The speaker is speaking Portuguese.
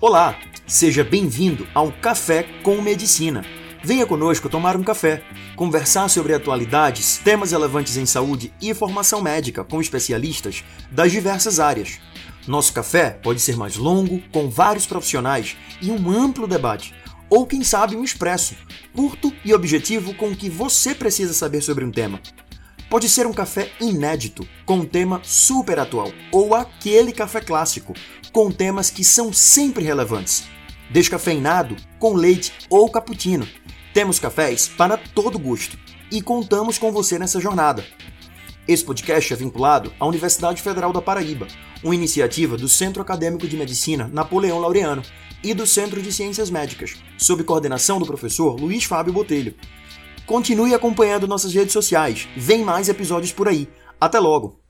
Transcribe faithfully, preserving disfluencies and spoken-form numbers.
Olá, seja bem-vindo ao Café com Medicina. Venha conosco tomar um café, conversar sobre atualidades, temas relevantes em saúde e formação médica com especialistas das diversas áreas. Nosso café pode ser mais longo, com vários profissionais e um amplo debate, ou quem sabe um expresso, curto e objetivo com o que você precisa saber sobre um tema. Pode ser um café inédito, com um tema super atual, ou aquele café clássico, com temas que são sempre relevantes. Descafeinado, com leite ou cappuccino. Temos cafés para todo gosto e contamos com você nessa jornada. Esse podcast é vinculado à Universidade Federal da Paraíba, uma iniciativa do Centro Acadêmico de Medicina Napoleão Laureano e do Centro de Ciências Médicas, sob coordenação do professor Luiz Fábio Botelho. Continue acompanhando nossas redes sociais, vem mais episódios por aí. Até logo!